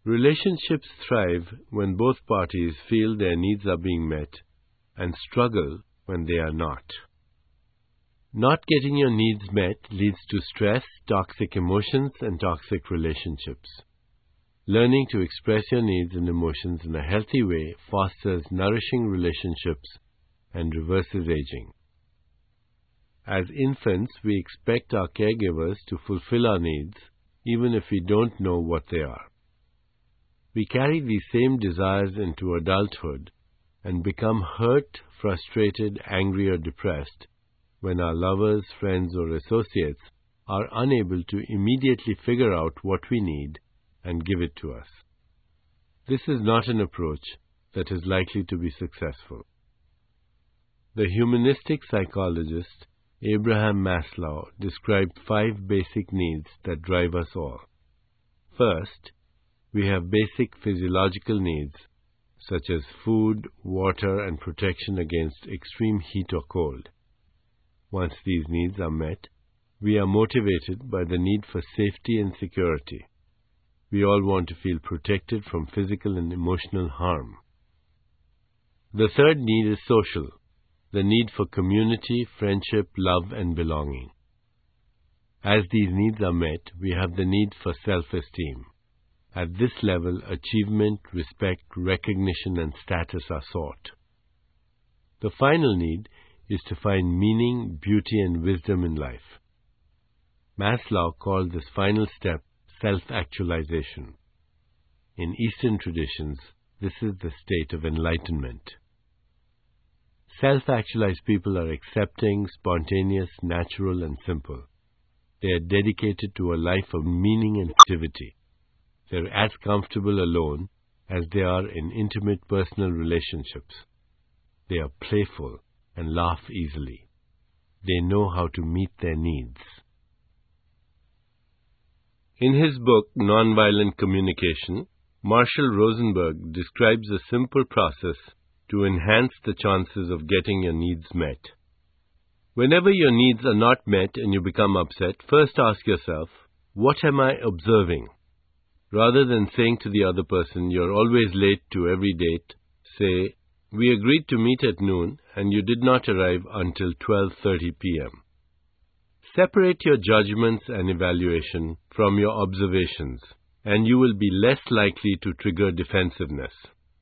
Relationships thrive when both parties feel their needs are being met and struggle when they are not. Not getting your needs met leads to stress, toxic emotions, and toxic relationships. Learning to express your needs and emotions in a healthy way fosters nourishing relationships and reverses aging. As infants, we expect our caregivers to fulfill our needs, even if we don't know what they are. We carry these same desires into adulthood and become hurt, frustrated, angry, or depressed when our lovers, friends, or associates are unable to immediately figure out what we need and give it to us. This is not an approach that is likely to be successful. The humanistic psychologist Abraham Maslow described 5 basic needs that drive us all. First, we have basic physiological needs such as food, water, and protection against extreme heat or cold. Once these needs are met, we are motivated by the need for safety and security. We all want to feel protected from physical and emotional harm. The third need is social, the need for community, friendship, love, and belonging. As these needs are met, we have the need for self-esteem. At this level, achievement, respect, recognition, and status are sought. The final need is to find meaning, beauty, and wisdom in life. Maslow called this final step self-actualization. In Eastern traditions, this is the state of enlightenment. Self-actualized people are accepting, spontaneous, natural, and simple. They are dedicated to a life of meaning and activity. They are as comfortable alone as they are in intimate personal relationships. They are playful and laugh easily. They know how to meet their needs. In his book, Nonviolent Communication, Marshall Rosenberg describes a simple process to enhance the chances of getting your needs met. Whenever your needs are not met and you become upset, first ask yourself, what am I observing? Rather than saying to the other person, you're always late to every date, say, we agreed to meet at noon and you did not arrive until 12:30 p.m. Separate your judgments and evaluation from your observations, and you will be less likely to trigger defensiveness.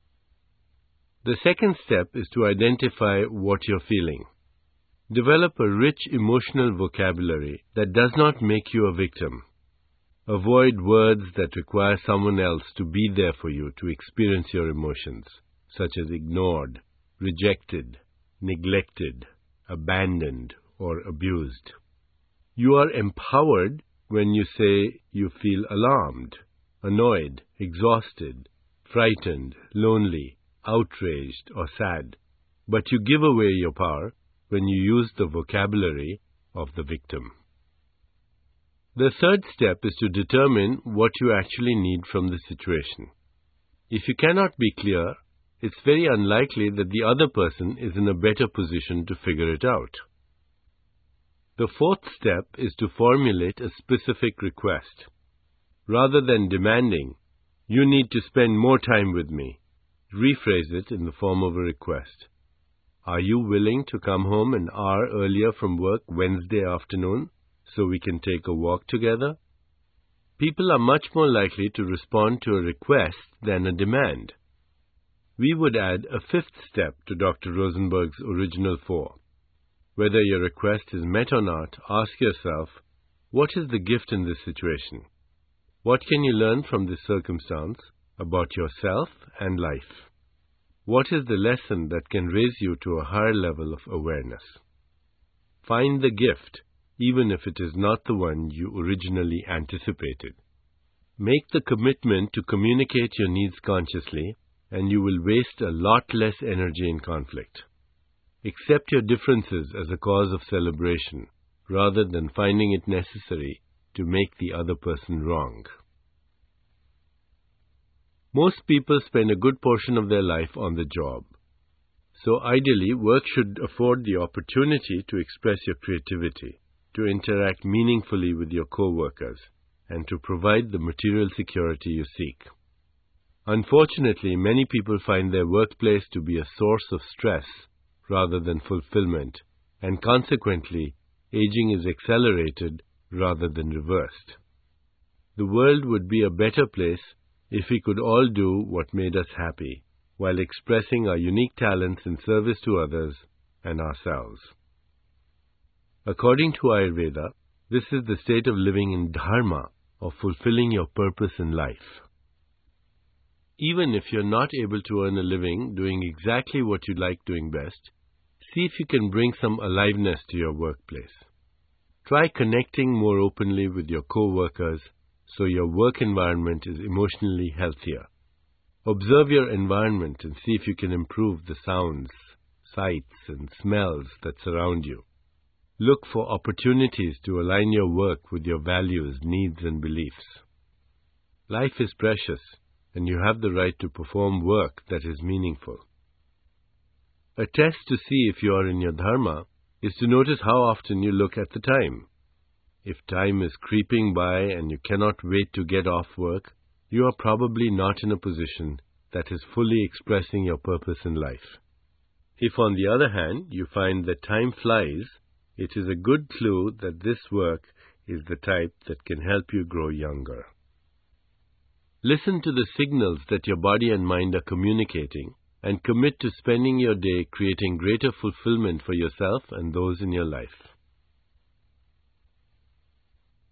The second step is to identify what you're feeling. Develop a rich emotional vocabulary that does not make you a victim. Avoid words that require someone else to be there for you to experience your emotions, such as ignored, rejected, neglected, abandoned, or abused. You are empowered when you say you feel alarmed, annoyed, exhausted, frightened, lonely, outraged, or sad, but you give away your power when you use the vocabulary of the victim. The third step is to determine what you actually need from the situation. If you cannot be clear, it's very unlikely that the other person is in a better position to figure it out. The fourth step is to formulate a specific request. Rather than demanding, you need to spend more time with me, rephrase it in the form of a request. Are you willing to come home an hour earlier from work Wednesday afternoon so we can take a walk together? People are much more likely to respond to a request than a demand. We would add a fifth step to Dr. Rosenberg's original 4. Whether your request is met or not, ask yourself, what is the gift in this situation? What can you learn from this circumstance about yourself and life? What is the lesson that can raise you to a higher level of awareness? Find the gift, even if it is not the one you originally anticipated. Make the commitment to communicate your needs consciously, and you will waste a lot less energy in conflict. Accept your differences as a cause of celebration, rather than finding it necessary to make the other person wrong. Most people spend a good portion of their life on the job. So ideally, work should afford the opportunity to express your creativity, to interact meaningfully with your co-workers, and to provide the material security you seek. Unfortunately, many people find their workplace to be a source of stress rather than fulfillment, and consequently, aging is accelerated rather than reversed. The world would be a better place if we could all do what made us happy, while expressing our unique talents in service to others and ourselves. According to Ayurveda, this is the state of living in dharma, of fulfilling your purpose in life. Even if you're not able to earn a living doing exactly what you like doing best, see if you can bring some aliveness to your workplace. Try connecting more openly with your co-workers so your work environment is emotionally healthier. Observe your environment and see if you can improve the sounds, sights, and smells that surround you. Look for opportunities to align your work with your values, needs, and beliefs. Life is precious, and you have the right to perform work that is meaningful. A test to see if you are in your dharma is to notice how often you look at the time. If time is creeping by and you cannot wait to get off work, you are probably not in a position that is fully expressing your purpose in life. If, on the other hand, you find that time flies, it is a good clue that this work is the type that can help you grow younger. Listen to the signals that your body and mind are communicating and commit to spending your day creating greater fulfillment for yourself and those in your life.